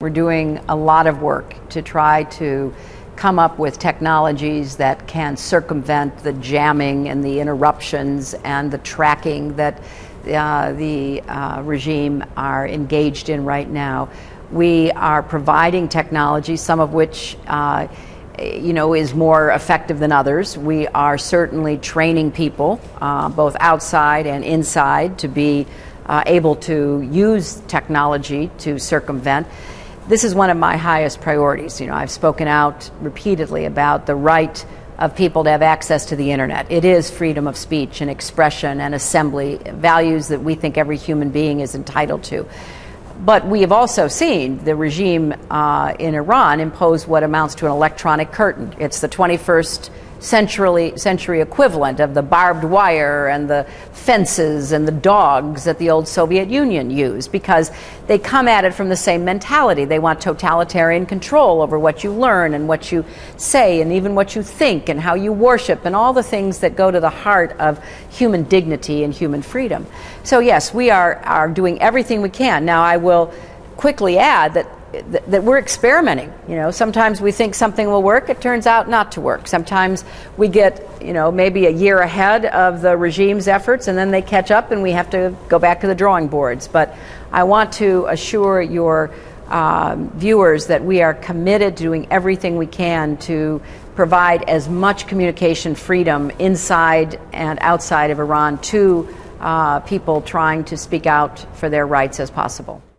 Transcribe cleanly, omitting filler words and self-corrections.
We're doing a lot of work to try to come up with technologies that can circumvent the jamming and the interruptions and the tracking that the regime are engaged in right now. We are providing technology, some of which is more effective than others. We are certainly training people, both outside and inside, to be able to use technology to circumvent. This is one of my highest priorities. I've spoken out repeatedly about the right of people to have access to the internet. It is freedom of speech and expression and assembly, values that we think every human being is entitled to. But we have also seen the regime in Iran impose what amounts to an electronic curtain. It's the 21st century equivalent of the barbed wire and the fences and the dogs that the old Soviet Union used, because they come at it from the same mentality. They want totalitarian control over what you learn and what you say and even what you think and how you worship and all the things that go to the heart of human dignity and human freedom. So yes, we are doing everything we can. Now, I will quickly add that we're experimenting. Sometimes we think something will work, it turns out not to work. Sometimes we get, maybe a year ahead of the regime's efforts, and then they catch up and we have to go back to the drawing boards. But I want to assure your viewers that we are committed to doing everything we can to provide as much communication freedom inside and outside of Iran to people trying to speak out for their rights as possible.